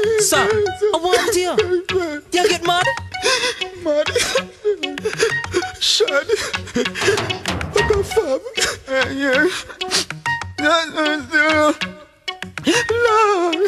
Sir, I want you. You get mad? Mad. Shad. What the fuck? Yeah. Lord.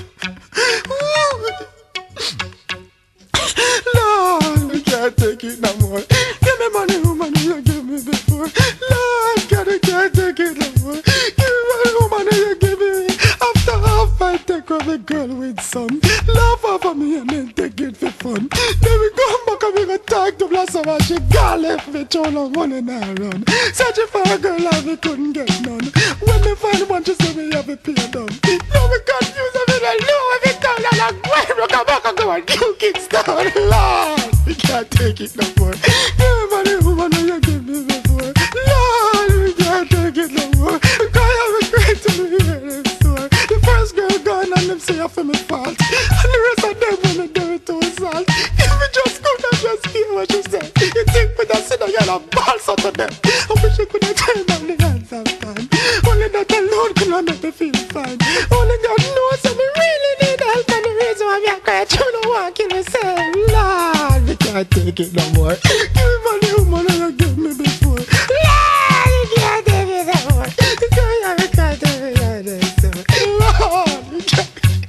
Lord, I can't take it no more. Give me money, woman, you give me before. Lord, God, I can't take it no more. Give me money, woman, you give me. After half, I take off a girl with some. Laugh over me and then take it for fun. Then we come back and we go talk to Blossom and she got left me too long money now run. Searching for a girl and we couldn't get none. When me find one, she say me have a pay down. Now we confused, I mean, I know every time I'm like, why we come back and go and you Kingston, Lord. We can't take it no more. Give me money, woman, you give me before. Lord, we can't take it no more. Cause I'm great to me hear this story. The first girl gone and them say for me fault. And the rest of them when they do it to assault. If we just could have just hear what you said. You think we just sit down and balls out of them. I wish I could have turned on the hands of time. Only that alone could not make me feel fine. Only God knows that me really need help. And the reason why I'm crying, you don't want to kill myself. Lord, we can't take it no more. Give me money, woman, and you give me before. Lord, we can't take it no more. We can't take it no more. Lord, we can't.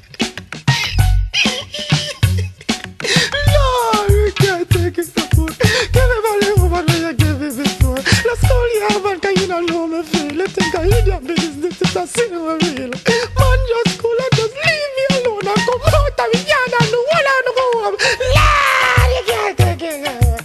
Lord, we can't take it no more. Give me money, woman, and you give me before. Let's go, yeah, man, cause you don't know me feel. You think I idiot business, it's a sin of a real. Man, just cool and just leave me alone and come out of the yard and the whole and go home. Lord, you can't take it no more.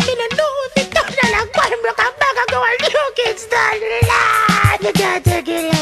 Kids, don't lie, you can't take it.